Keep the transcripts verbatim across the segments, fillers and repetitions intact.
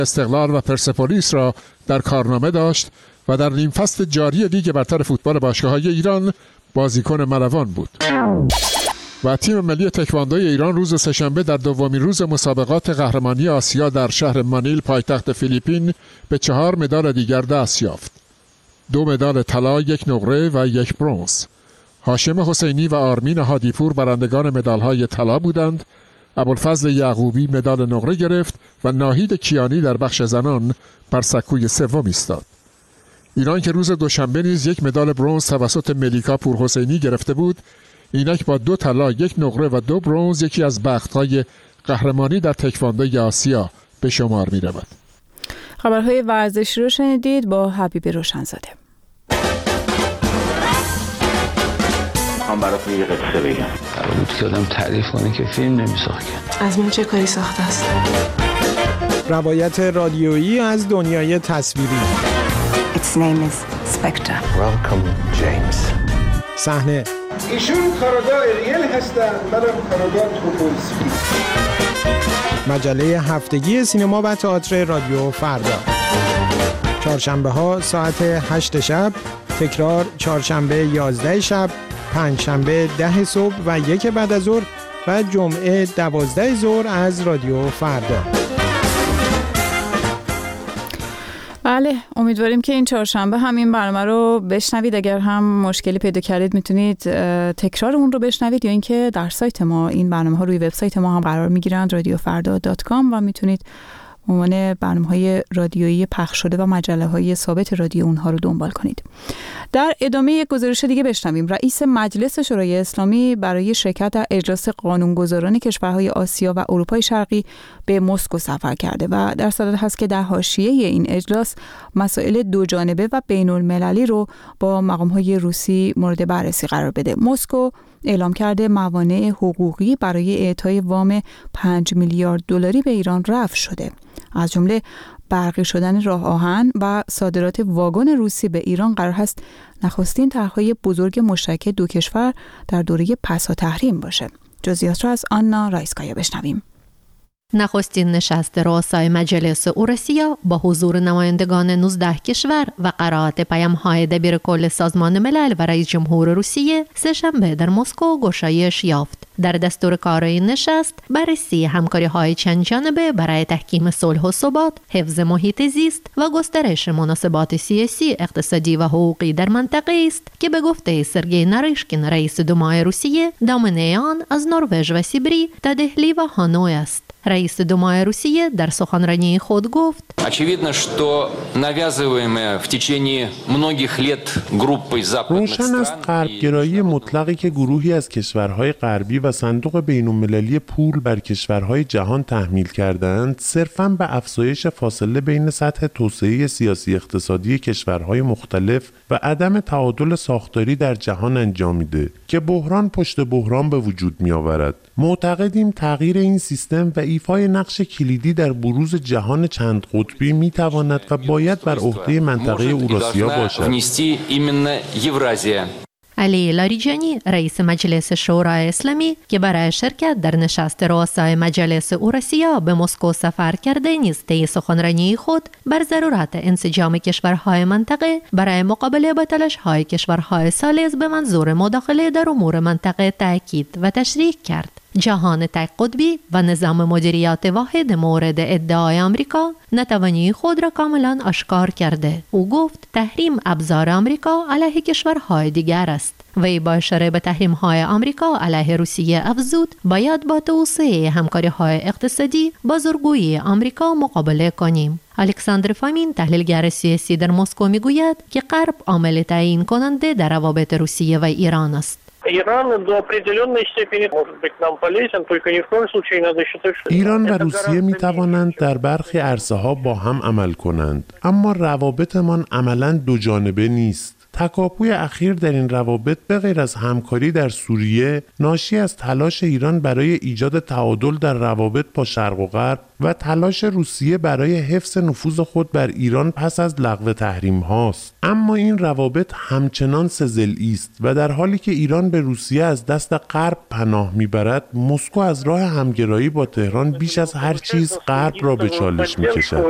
استقلال و پرسپولیس را در کارنامه داشت و در نیم فصل جاری لیگ برتر فوتبال باشگاه‌های ایران بازیکن ملوان بود. و تیم ملی تکواندوی ایران روز سه‌شنبه در دومین روز مسابقات قهرمانی آسیا در شهر مانیل پایتخت فیلیپین به چهار مدال دیگر دست یافت. دو مدال طلا، یک نقره و یک برنز. هاشم حسینی و آرمین هادیپور برندگان مدال‌های طلا بودند. ابوالفضل یعقوبی مدال نقره گرفت و ناهید کیانی در بخش زنان بر سکوی سوم ایستاد. ایران که روز دوشنبه نیز یک مدال برنز توسط ملیکا پورحسینی گرفته بود، اینک با دو طلا، یک نقره و دو برنز یکی از بخت‌های قهرمانی در تکواندوی آسیا به شمار می‌رود. خبرهای ورزشی رو شنیدید با حبیب روشنزاده. من براتون یه قصه بگم. قرار بود که آدم تعریف کنه که فیلم نمی‌ساخت. از من چه کاری ساخته است؟ روایت رادیویی از دنیای تصویری. Its name is Spectre. Welcome James. صحنه. ایشون کاراگاه ریل هستن، منم کاراگاه توپولسکی. مجله هفتگی سینما و تئاتر رادیو فردا. چهارشنبه ها ساعت هشت شب، تکرار چهارشنبه یازده شب، پنجشنبه ده صبح و یک بعد از ظهر و جمعه دوازده ظهر از رادیو فردا. بله، امیدواریم که این چهارشنبه هم این برنامه رو بشنوید. اگر هم مشکلی پیدا کردید میتونید تکرار اون رو بشنوید یا اینکه در سایت ما این برنامه ها روی وبسایت ما هم قرار میگیرند رادیو فردا دات کام و میتونید عنوان برنامه‌های رادیویی پخش شده و مجله‌های ثابت رادیو اونها رو دنبال کنید. در ادامه یک گزارش دیگه بشنویم. رئیس مجلس شورای اسلامی برای شرکت در اجلاس قانونگذاران کشورهای آسیا و اروپای شرقی به مسکو سفر کرده و در صدد هست که در حاشیه این اجلاس مسائل دو جانبه و بین‌المللی رو با مقام‌های روسی مورد بررسی قرار بده. مسکو اعلام کرده موانع حقوقی برای اعطای وام پنج میلیارد دلاری به ایران رفع شده. از جمله برقی شدن راه آهن و صادرات واگن روسی به ایران قرار است نخستین طرح‌های بزرگ مشترک دو کشور در دوره پسا تحریم باشه. جزئیات را از آنا رایسکایا بشنویم. نخستین نشست رؤسای مجلس اوراسیا با حضور نمایندگان نوزده کشور و قرائت پیام‌های دبیرکل سازمان ملل و رئیس جمهور روسیه سه‌شنبه در مسکو گشایش یافت. در دستور کار این نشست بررسی همکاری‌های چند جانبه برای تحکیم صلح و ثبات، حفظ محیط زیست و گسترش مناسبات سیاسی، اقتصادی و حقوقی در منطقه است که به گفته سرگئی ناریشکین رئیس دومای روسیه دامنه آن از نروژ و سیبری تا دهلی و هانوی است. رئیس دومای روسیه در سخنرانی خود گفت: очевидно, что навязываемая в течение многих лет группой западных روشن است غربگرایی مطلقی که گروهی از کشورهای غربی و صندوق بین‌المللی پول بر کشورهای جهان تحمیل کردند، صرفاً به افزایش فاصله بین سطح توسعه سیاسی اقتصادی کشورهای مختلف و عدم تعادل ساختاری در جهان انجام میده که بحران پشت بحران به وجود میآورد. معتقدیم تغییر این سیستم و ایفای نقش کلیدی در بروز جهان چند قطبی میتواند و باید بر عهده منطقه اوراسیا باشد. علی لاریجانی رئیس مجلس شورای اسلامی که برای شرکت در نشست رؤسای مجلس اوراسیا به مسکو سفر کرده نیز طی سخنرانی خود بر ضرورت انسجام کشورهای منطقه برای مقابله با تلاش‌های کشورهای ثالث به منظور مداخله در امور منطقه تاکید و تشریح کرد. جهان تک قطبی و نظام مدیریت واحد مورد ادعای آمریکا نتوانی خود را کاملا آشکار کرده. او گفت تحریم ابزار آمریکا علیه کشورهای دیگر است. وی با اشاره به تحریم‌های آمریکا علیه روسیه افزود باید با توسعه همکاری‌های اقتصادی با بازرگانی آمریکا مقابله کنیم. الکساندر فامین تحلیلگر سیاسی در مسکو میگوید که غرب عامل تعیین کننده در روابط روسیه و ایران است. ایران و روسیه می توانند در برخی عرصه‌ها با هم عمل کنند، اما روابطمان عملاً دو جانبه نیست. تکاپوی اخیر در این روابط به غیر از همکاری در سوریه ناشی از تلاش ایران برای ایجاد تعادل در روابط با شرق و غرب و تلاش روسیه برای حفظ نفوذ خود بر ایران پس از لغو تحریم هاست. اما این روابط همچنان سه‌ضلعی است و در حالی که ایران به روسیه از دست غرب پناه میبرد، مسکو از راه همگرایی با تهران بیش از هر چیز غرب را به چالش میکشد.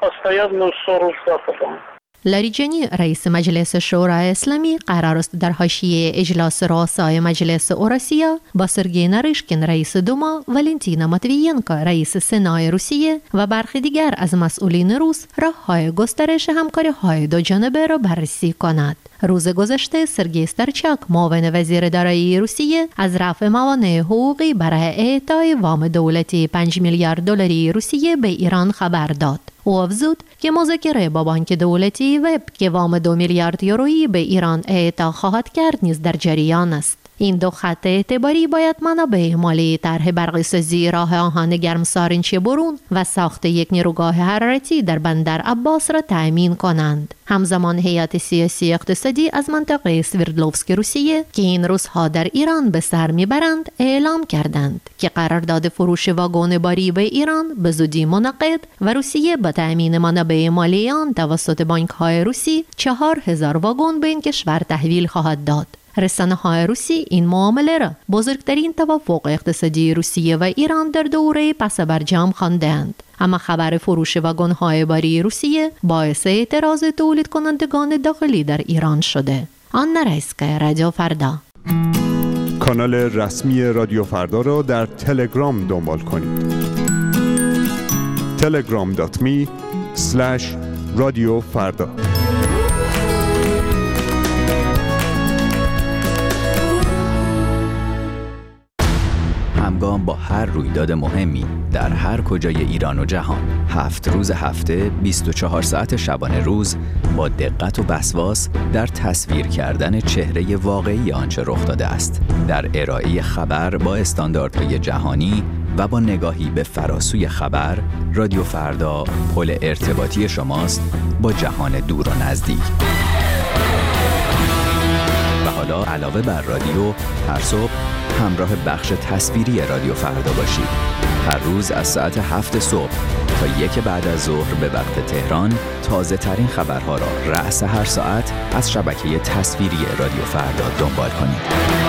لاریجانی رئیس مجلس شورای اسلامی قرار است در حاشیه اجلاس رؤسای مجلس اوراسیا با سرگئی ناریشکین رئیس دوما، والنتینا ماتویینکو رئیس سنای روسیه و برخی دیگر از مسئولین روس راه‌های گسترش همکاری‌های دو جانبه را بررسی کند. روز گذشته سرگئی استرچاک معاون وزیر دارایی روسیه از رفع موانع حقوقی برای اعطای وام دولتی پنج میلیارد دلاری روسیه به ایران خبر داد. او افزود که مذاکره با بانک دولتی وب که وام دو میلیارد یورویی به ایران اعطا خواهد کرد نیز در جریان است. این دو خط اعتباری باید منابع مالی طرح برقی‌سازی راه آهن گرمسارنچی برون و ساخت یک نیروگاه حرارتی در بندر عباس را تأمین کنند. همزمان هیئت سیاسی اقتصادی از منطقه سوردلوفسک روسیه که این روزها در ایران به سر میبرند اعلام کردند که قرارداد فروش واگن باری به ایران به زودی منعقد و روسیه با تأمین منابع مالی آن توسط بانک‌های روسی چهار هزار واگن به این کشور تحویل خواهد داد. رسانه‌های روسی این معامله را بزرگترین توافق اقتصادی روسیه و ایران در دوره پس برجام خواندند. اما خبر فروش واگن‌های باری روسیه باعث اعتراض تولید کنندگان داخلی در ایران شده. آن نرایسکا، رادیو فردا. کانال رسمی رادیو فردا را در تلگرام دنبال کنید. تلگرام دات می اسلش رادیو فردا. همگام با هر رویداد مهمی در هر کجای ایران و جهان، هفت روز هفته، بیست و چهار ساعت شبانه روز با دقت و وسواس در تصویر کردن چهره واقعی آنچه رخ داده است، در ارائه خبر با استانداردهای جهانی و با نگاهی به فراسوی خبر، رادیو فردا پل ارتباطی شماست با جهان دور و نزدیک. و حالا علاوه بر رادیو، هر صبح همراه بخش تصویری رادیو فردا باشید. هر روز از ساعت هفت صبح تا یک بعد از ظهر به وقت تهران تازه ترین خبرها را رأس هر ساعت از شبکه تصویری رادیو فردا دنبال کنید.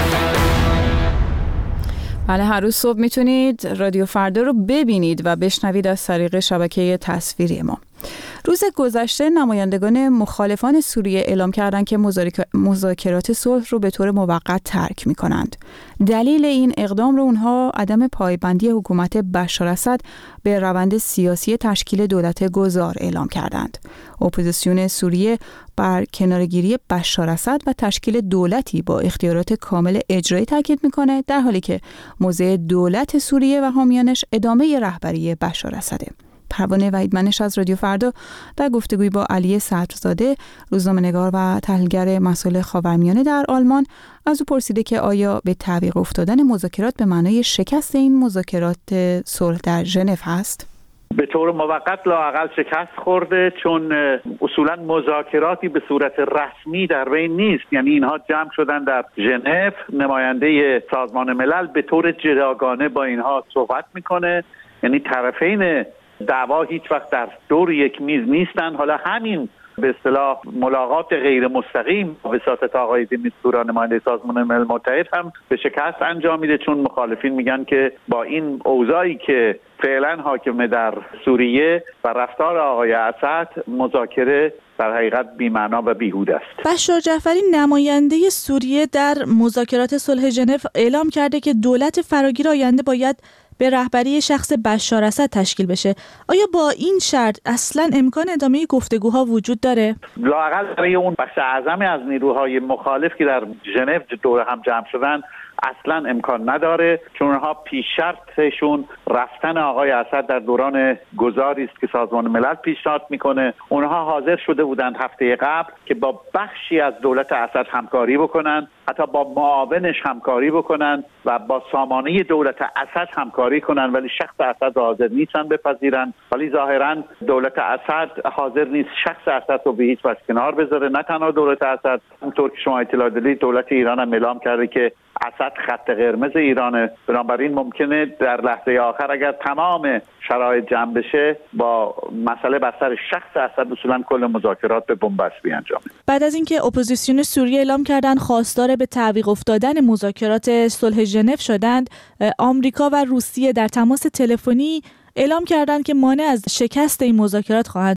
بله، هر روز صبح میتونید رادیو فردا رو ببینید و بشنوید از طریق شبکه تصویری ما. روز گذشته نمایندگان مخالفان سوریه اعلام کردند که مذاکرات صلح رو به طور موقت ترک می‌کنند. دلیل این اقدام رو اونها عدم پایبندی حکومت بشار اسد به روند سیاسی تشکیل دولت گذار اعلام کردند. اپوزیسیون سوریه بر کنارگیری بشار اسد و تشکیل دولتی با اختیارات کامل اجرایی تاکید می‌کنه، در حالی که موضع دولت سوریه و حامیانش ادامه رهبری بشار اسده. پروانه وحیدمنش از رادیو فردا در گفتگوی با علی صدرزاده، روزنامه‌نگار و تحلیلگر مسائل خاورمیانه در آلمان، از او پرسیده که آیا به تعویق افتادن مذاکرات به معنای شکست این مذاکرات صلح در ژنو هست؟ به طور موقت لااقل شکست خورده، چون اصولا مذاکراتی به صورت رسمی در بین نیست. یعنی اینها جمع شدن در ژنو، نماینده سازمان ملل به طور جداگانه با اینها صحبت میکنه. یعنی طرفین دعوا هیچ وقت در دور یک میز نیستن. حالا همین به اصطلاح ملاقات غیر مستقیم وساطت آقای دیمیتورا نماینده سازمان ملل متحد هم به شکست انجام میده، چون مخالفین میگن که با این اوضاعی که فعلا حاکمه در سوریه و رفتار آقای اسد، مذاکره در حقیقت بی‌معنا و بیهوده است. بشار جعفری نماینده سوریه در مذاکرات صلح ژنو اعلام کرده که دولت فراگیر آینده باید به رهبری شخص بشار اسد تشکیل بشه. آیا با این شرط اصلا امکان ادامه گفتگوها وجود داره؟ لااقل برای اون بخش اعظمی از نیروهای مخالف که در ژنو دور هم جمع شدن اصلا امکان نداره، چون اونها پیش شرطشون رفتن آقای اسد در دوران گذاری است که سازمان ملل پیشنهاد میکنه. اونها حاضر شده بودند هفته قبل که با بخشی از دولت اسد همکاری بکنن، حتی با معاونش همکاری بکنن و با سامانه دولت اسد همکاری کنن، ولی شخص اسد را حاضر نیستن بپذیرن. ولی ظاهرا دولت اسد حاضر نیست شخص اسد رو به هیچ وجه کنار بذاره. نه تنها دولت اسد، اونطور که شما اطلاع دارید دولت ایران هم اعلام کرده که اسد خط قرمز ایرانه، بنابراین ممکنه در لحظه آخر اگر تمام شرایط جمع بشه با مسئله بر سر شخص اسد اصولا کل مذاکرات به بنبست بیانجامه. بعد از اینکه اپوزیسیون سوریه اعلام کردن خواستار به تعویق افتادن مذاکرات صلح ژنو شدند، آمریکا و روسیه در تماس تلفنی اعلام کردند که مانع از شکست این مذاکرات خواهند